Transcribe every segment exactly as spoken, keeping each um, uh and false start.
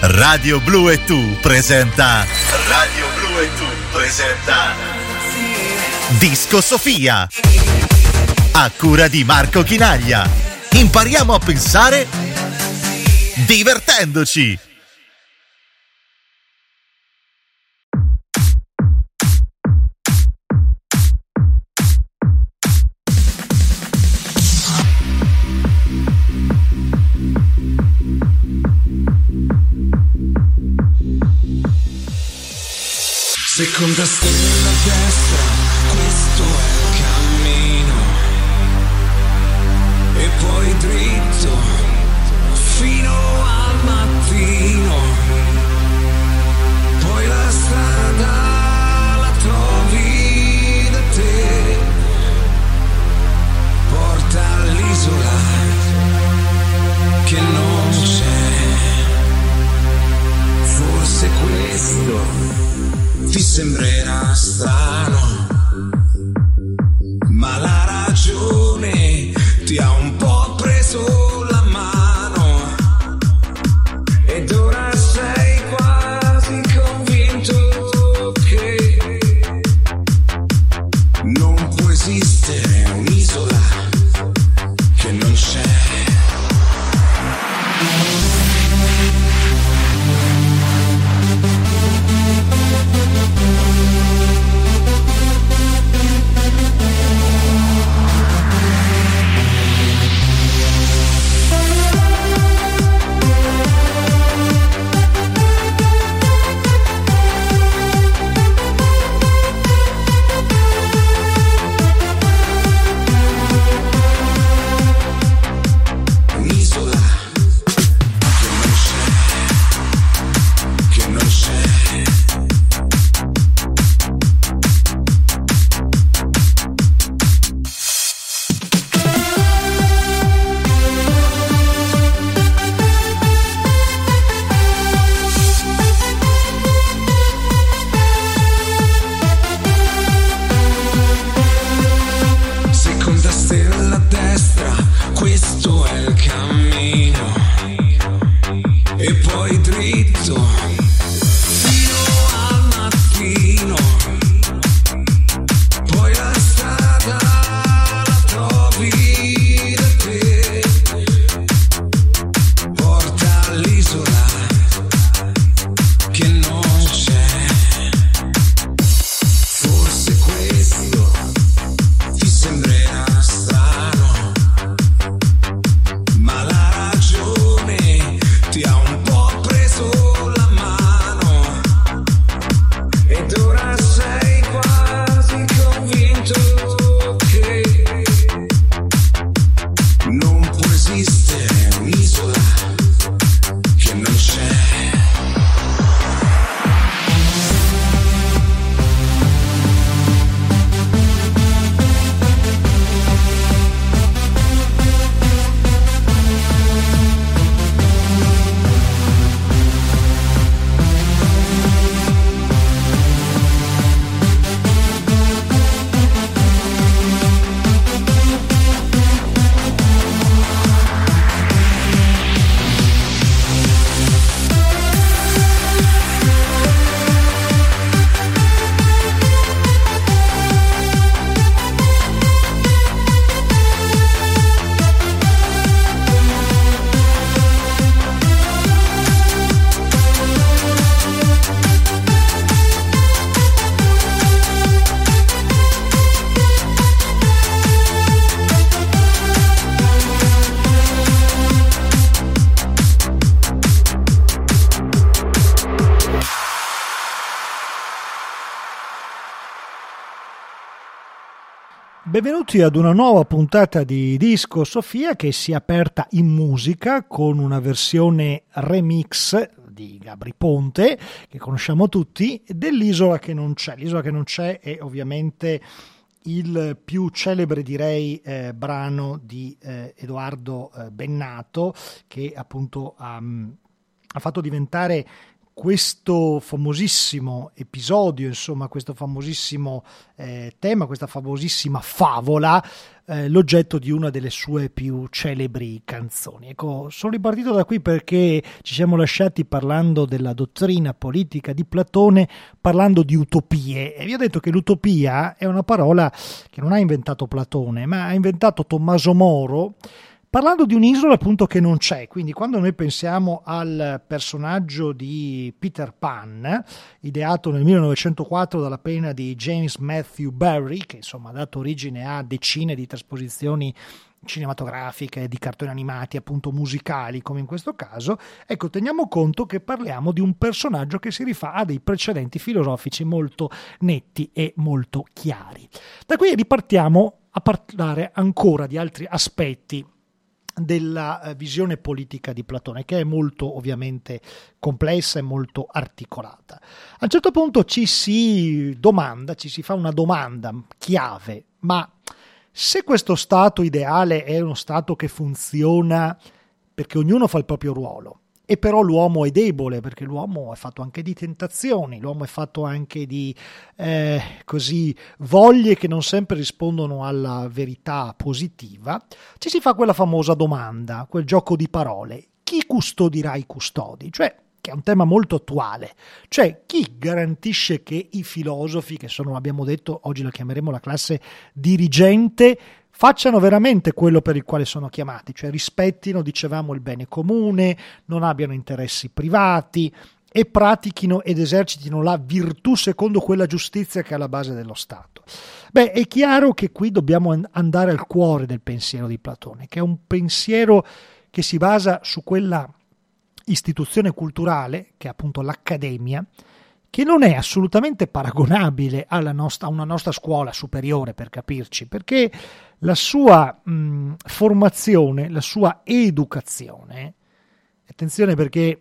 Radio Blu e Tu presenta Radio Blu e Tu presenta Disco Sofia a cura di Marco Chinaglia. Impariamo a pensare divertendoci. Seconda stella a destra, questo è il cammino, e poi dritto fino al mattino, poi la strada la trovi da te, porta all'isola che non c'è, forse questo ti sembrerà strano, ma la ragione ti ha un po' preso la mano ed ora sei quasi convinto che non può esistere un'isola che non c'è. Benvenuti ad una nuova puntata di Disco Sofia che si è aperta in musica con una versione remix di Gabry Ponte, che conosciamo tutti, dell'Isola che non c'è. L'Isola che non c'è è ovviamente il più celebre, direi, eh, brano di eh, Edoardo eh, Bennato, che appunto ha, ha fatto diventare questo famosissimo episodio, insomma questo famosissimo eh, tema, questa famosissima favola, eh, l'oggetto di una delle sue più celebri canzoni. Ecco, sono ripartito da qui perché ci siamo lasciati parlando della dottrina politica di Platone, parlando di utopie, e vi ho detto che l'utopia è una parola che non ha inventato Platone, ma ha inventato Tommaso Moro, parlando di un'isola appunto che non c'è. Quindi quando noi pensiamo al personaggio di Peter Pan, ideato nel millenovecentoquattro dalla penna di James Matthew Barrie, che insomma ha dato origine a decine di trasposizioni cinematografiche, di cartoni animati, appunto musicali come in questo caso, ecco, teniamo conto che parliamo di un personaggio che si rifà a dei precedenti filosofici molto netti e molto chiari. Da qui ripartiamo a parlare ancora di altri aspetti della visione politica di Platone, che è molto ovviamente complessa e molto articolata. A un certo punto ci si domanda, ci si fa una domanda chiave: ma se questo stato ideale è uno stato che funziona perché ognuno fa il proprio ruolo, e però l'uomo è debole perché l'uomo è fatto anche di tentazioni, l'uomo è fatto anche di eh, così voglie che non sempre rispondono alla verità positiva, ci si fa quella famosa domanda, quel gioco di parole: chi custodirà i custodi? Cioè, che è un tema molto attuale, cioè chi garantisce che i filosofi, che sono, abbiamo detto, oggi la chiameremo la classe dirigente, facciano veramente quello per il quale sono chiamati, cioè rispettino, dicevamo, il bene comune, non abbiano interessi privati e pratichino ed esercitino la virtù secondo quella giustizia che è alla base dello Stato. Beh, è chiaro che qui dobbiamo andare al cuore del pensiero di Platone, che è un pensiero che si basa su quella istituzione culturale, che è appunto l'accademia, che non è assolutamente paragonabile alla nostra, a una nostra scuola superiore, per capirci, perché la sua mh, formazione, la sua educazione, attenzione perché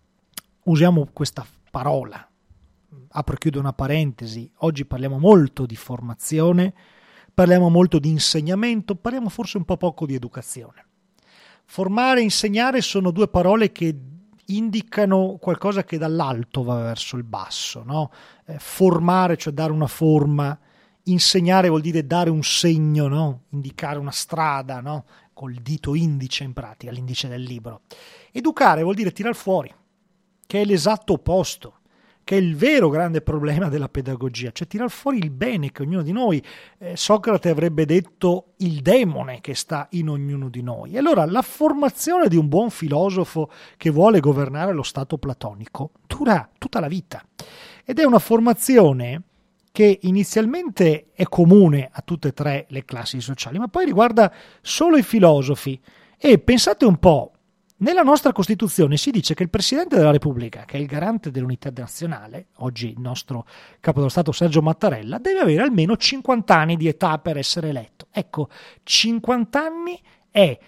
usiamo questa parola, apro e chiudo una parentesi, oggi parliamo molto di formazione, parliamo molto di insegnamento, parliamo forse un po' poco di educazione. Formare e insegnare sono due parole che indicano qualcosa che dall'alto va verso il basso, no? Eh, formare, cioè dare una forma, insegnare vuol dire dare un segno, no? Indicare una strada, no? Col dito indice, in pratica, l'indice del libro. Educare vuol dire tirar fuori, che è l'esatto opposto, che è il vero grande problema della pedagogia, cioè tirar fuori il bene che ognuno di noi, eh, Socrate avrebbe detto il demone che sta in ognuno di noi. E allora la formazione di un buon filosofo che vuole governare lo stato platonico dura tutta la vita, ed è una formazione che inizialmente è comune a tutte e tre le classi sociali, ma poi riguarda solo i filosofi. E pensate un po', nella nostra Costituzione si dice che il Presidente della Repubblica, che è il garante dell'unità nazionale, oggi il nostro Capo dello Stato Sergio Mattarella, deve avere almeno cinquanta anni di età per essere eletto. Ecco, cinquanta anni è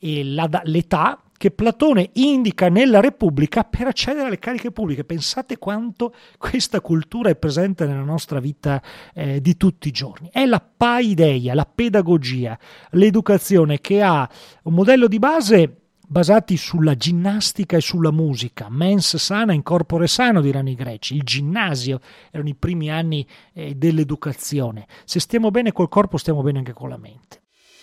l'età che Platone indica nella Repubblica per accedere alle cariche pubbliche. Pensate quanto questa cultura è presente nella nostra vita eh, di tutti i giorni. È la paideia, la pedagogia, l'educazione che ha un modello di base basati sulla ginnastica e sulla musica. Mens sana in corpore sano, diranno i greci. Il ginnasio erano i primi anni eh, dell'educazione. Se stiamo bene col corpo, stiamo bene anche con la mente.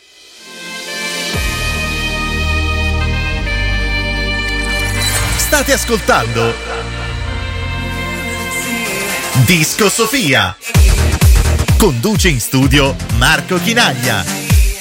State ascoltando Disco Sofia. Conduce in studio Marco Chinaglia.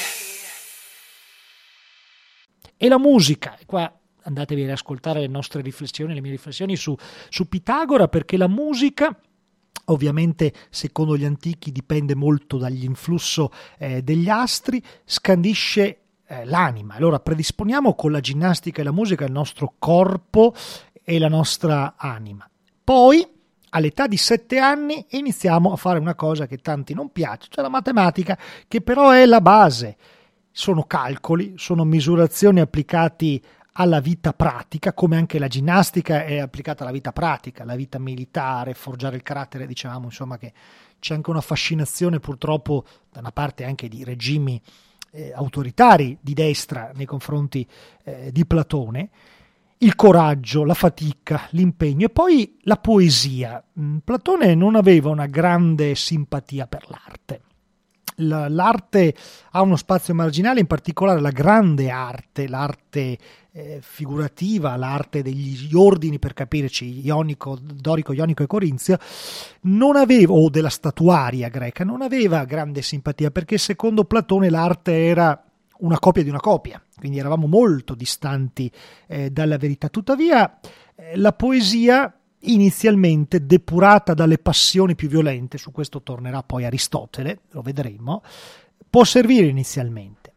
E la musica, qua andatevi ad ascoltare le nostre riflessioni, le mie riflessioni su, su Pitagora, perché la musica, ovviamente secondo gli antichi, dipende molto dall'influsso eh, degli astri, scandisce eh, l'anima. Allora predisponiamo con la ginnastica e la musica il nostro corpo e la nostra anima. Poi, all'età di sette anni, iniziamo a fare una cosa che tanti non piace, cioè la matematica, che però è la base. Sono calcoli, sono misurazioni applicati alla vita pratica, come anche la ginnastica è applicata alla vita pratica, alla vita militare, forgiare il carattere, dicevamo insomma che c'è anche una fascinazione purtroppo da una parte anche di regimi eh, autoritari di destra nei confronti eh, di Platone, il coraggio, la fatica, l'impegno e poi la poesia. Platone non aveva una grande simpatia per l'arte. L'arte ha uno spazio marginale, in particolare la grande arte, l'arte eh, figurativa, l'arte degli ordini, per capirci, ionico, dorico, ionico e corinzio, non aveva, o della statuaria greca, non aveva grande simpatia, perché secondo Platone l'arte era una copia di una copia, quindi eravamo molto distanti eh, dalla verità. Tuttavia eh, la poesia, inizialmente depurata dalle passioni più violente, su questo tornerà poi Aristotele, lo vedremo, può servire inizialmente.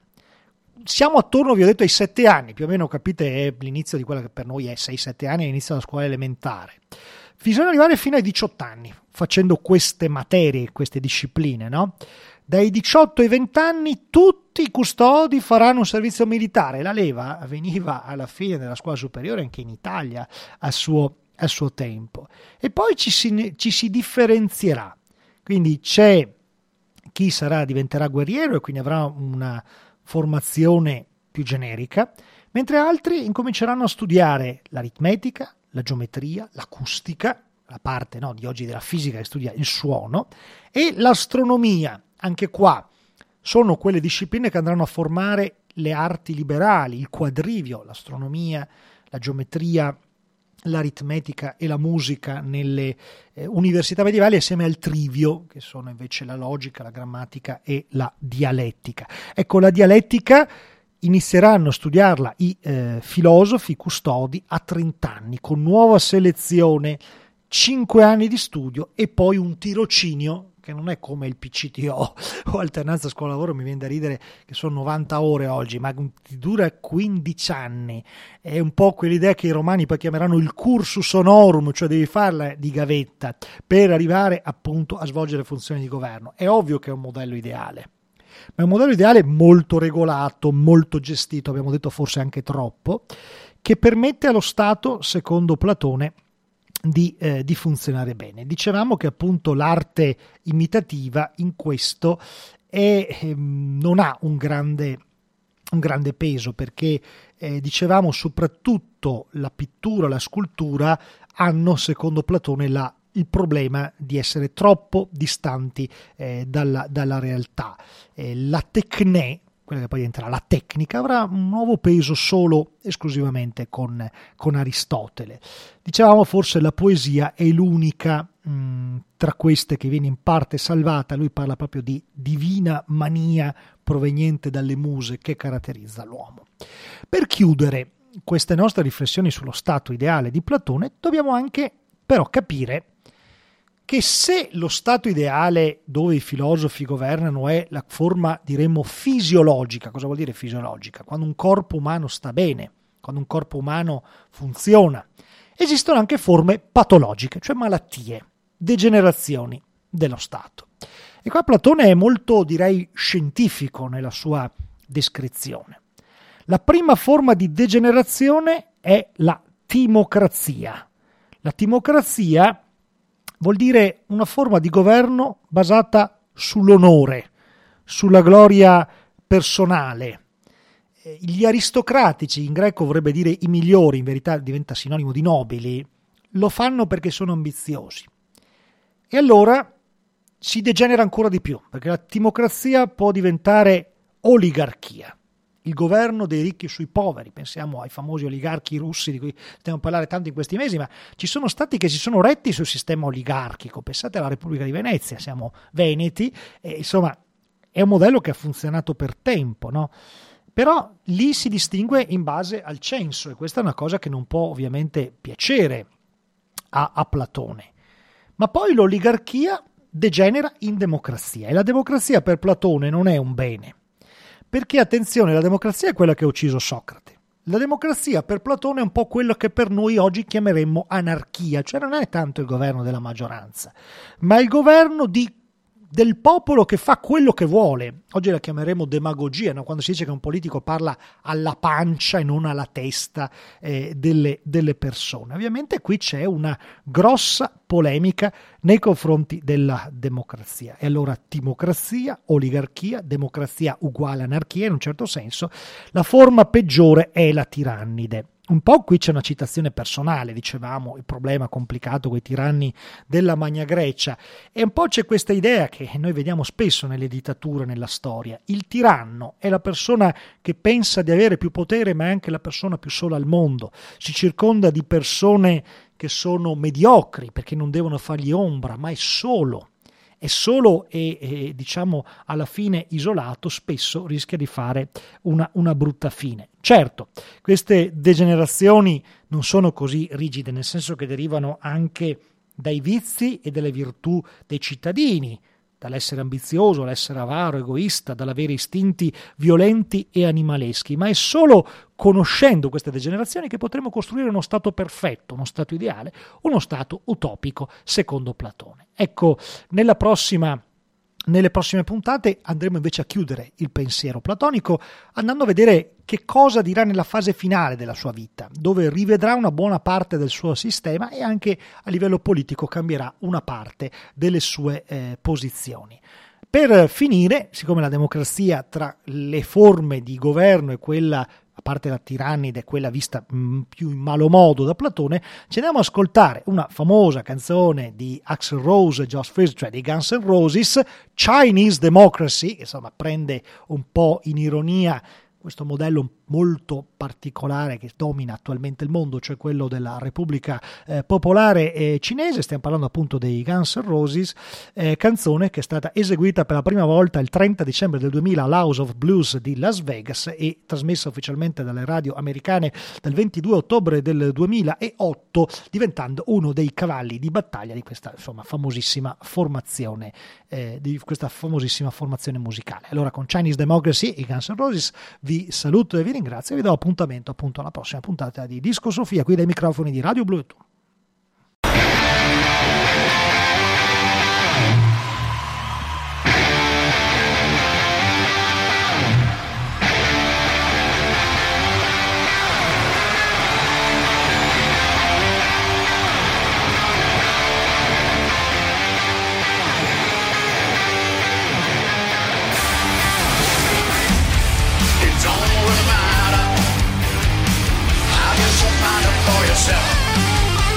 Siamo attorno, vi ho detto, ai sette anni, più o meno, capite, è l'inizio di quella che per noi è sei sette anni, l'inizio della scuola elementare. Bisogna arrivare fino ai diciotto anni, facendo queste materie, queste discipline, no? Dai diciotto ai venti anni tutti i custodi faranno un servizio militare. La leva avveniva alla fine della scuola superiore anche in Italia al suo al suo tempo, e poi ci si, ci si differenzierà, quindi c'è chi sarà, diventerà guerriero e quindi avrà una formazione più generica, mentre altri incominceranno a studiare l'aritmetica, la geometria, l'acustica, la parte no, di oggi della fisica che studia il suono, e l'astronomia. Anche qua sono quelle discipline che andranno a formare le arti liberali, il quadrivio, l'astronomia, la geometria, l'aritmetica e la musica nelle eh, università medievali, assieme al trivio, che sono invece la logica, la grammatica e la dialettica. Ecco, la dialettica inizieranno a studiarla i eh, filosofi, i custodi a trenta anni, con nuova selezione, cinque anni di studio e poi un tirocinio, che non è come il P C T O o alternanza scuola-lavoro, mi viene da ridere che sono novanta ore oggi, ma dura quindici anni. È un po' quell'idea che i romani poi chiameranno il cursus honorum, cioè devi farla di gavetta per arrivare appunto a svolgere funzioni di governo. È ovvio che è un modello ideale, ma è un modello ideale molto regolato, molto gestito, abbiamo detto forse anche troppo, che permette allo Stato, secondo Platone, Di, eh, di funzionare bene. Dicevamo che appunto l'arte imitativa in questo è, eh, non ha un grande, un grande peso, perché eh, dicevamo soprattutto la pittura, la scultura hanno, secondo Platone, la, il problema di essere troppo distanti eh, dalla, dalla realtà. Eh, la tecne, quella che poi diventerà la tecnica, avrà un nuovo peso solo esclusivamente con, con Aristotele. Dicevamo forse la poesia è l'unica mh, tra queste che viene in parte salvata. Lui parla proprio di divina mania proveniente dalle muse che caratterizza l'uomo. Per chiudere queste nostre riflessioni sullo stato ideale di Platone, dobbiamo anche però capire che se lo stato ideale dove i filosofi governano è la forma, diremmo, fisiologica, cosa vuol dire fisiologica? Quando un corpo umano sta bene, quando un corpo umano funziona, esistono anche forme patologiche, cioè malattie, degenerazioni dello stato. E qua Platone è molto, direi, scientifico nella sua descrizione. La prima forma di degenerazione è la timocrazia. La timocrazia vuol dire una forma di governo basata sull'onore, sulla gloria personale. Gli aristocratici, in greco vorrebbe dire i migliori, in verità diventa sinonimo di nobili, lo fanno perché sono ambiziosi. E allora si degenera ancora di più, perché la timocrazia può diventare oligarchia. Il governo dei ricchi sui poveri, pensiamo ai famosi oligarchi russi di cui stiamo a parlare tanto in questi mesi, ma ci sono stati che si sono retti sul sistema oligarchico. Pensate alla Repubblica di Venezia, siamo veneti, e insomma è un modello che ha funzionato per tempo, no? Però lì si distingue in base al censo, e questa è una cosa che non può ovviamente piacere a, a Platone. Ma poi l'oligarchia degenera in democrazia, e la democrazia per Platone non è un bene. Perché, attenzione, la democrazia è quella che ha ucciso Socrate. La democrazia per Platone è un po' quello che per noi oggi chiameremmo anarchia, cioè non è tanto il governo della maggioranza, ma il governo di, del popolo che fa quello che vuole. Oggi la chiameremo demagogia, no? Quando si dice che un politico parla alla pancia e non alla testa eh, delle, delle persone. Ovviamente qui c'è una grossa polemica nei confronti della democrazia. E allora timocrazia, oligarchia, democrazia uguale anarchia in un certo senso. La forma peggiore è la tirannide. Un po' qui c'è una citazione personale, dicevamo, il problema complicato con i tiranni della Magna Grecia, e un po' c'è questa idea che noi vediamo spesso nelle dittature, nella storia. Il tiranno è la persona che pensa di avere più potere, ma è anche la persona più sola al mondo. Si circonda di persone che sono mediocri perché non devono fargli ombra, ma è solo. È solo e, e diciamo alla fine isolato, spesso rischia di fare una, una brutta fine. Certo, queste degenerazioni non sono così rigide, nel senso che derivano anche dai vizi e dalle virtù dei cittadini, dall'essere ambizioso, dall'essere avaro, egoista, dall'avere istinti violenti e animaleschi, ma è solo conoscendo queste degenerazioni che potremo costruire uno stato perfetto, uno stato ideale, uno stato utopico, secondo Platone. Ecco, nella prossima Nelle prossime puntate andremo invece a chiudere il pensiero platonico andando a vedere che cosa dirà nella fase finale della sua vita, dove rivedrà una buona parte del suo sistema e anche a livello politico cambierà una parte delle sue eh, posizioni. Per finire, siccome la democrazia tra le forme di governo e quella, a parte la tirannide, è quella vista mh, più in malo modo da Platone, ci andiamo ad ascoltare una famosa canzone di Axl Rose e Josh Freese, cioè dei Guns N' Roses, Chinese Democracy, che insomma prende un po' in ironia questo modello molto particolare che domina attualmente il mondo, cioè quello della Repubblica eh, Popolare eh, Cinese. Stiamo parlando appunto dei Guns N' Roses, eh, canzone che è stata eseguita per la prima volta il trenta dicembre del duemila all'House of Blues di Las Vegas e trasmessa ufficialmente dalle radio americane dal ventidue ottobre del duemilaotto, diventando uno dei cavalli di battaglia di questa insomma famosissima formazione eh, di questa famosissima formazione musicale. Allora, con Chinese Democracy e Guns N' Roses vi saluto e vi ringrazio e vi do appuntamento appunto alla prossima puntata di Disco Sofia qui dai microfoni di Radio Blu e Tu. Find it for yourself.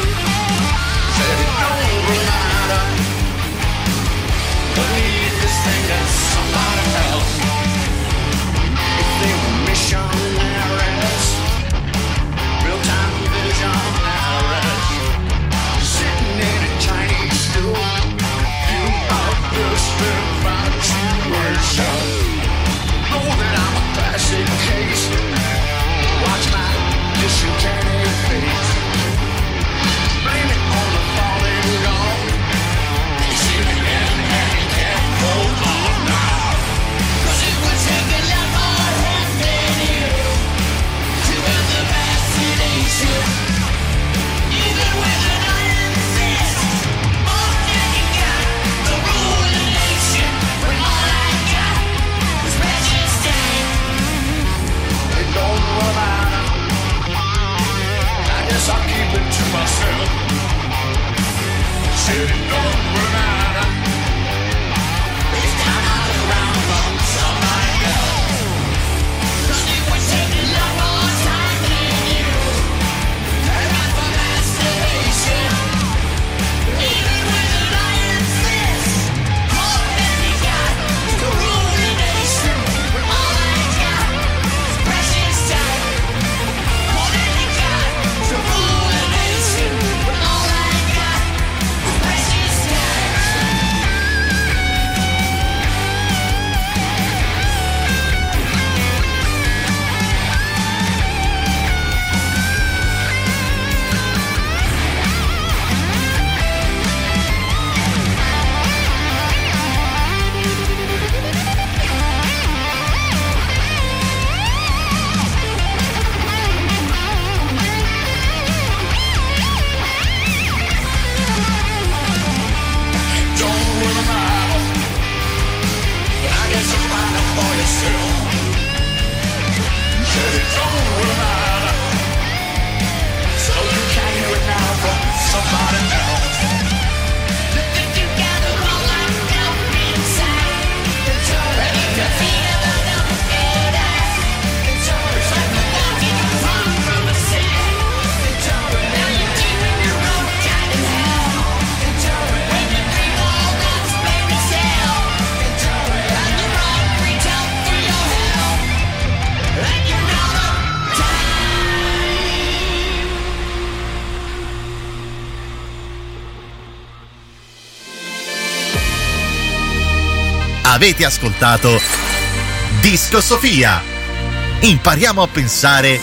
Avete ascoltato Disco Sofia. Impariamo a pensare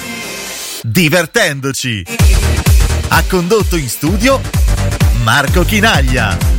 divertendoci. Ha condotto in studio Marco Chinaglia.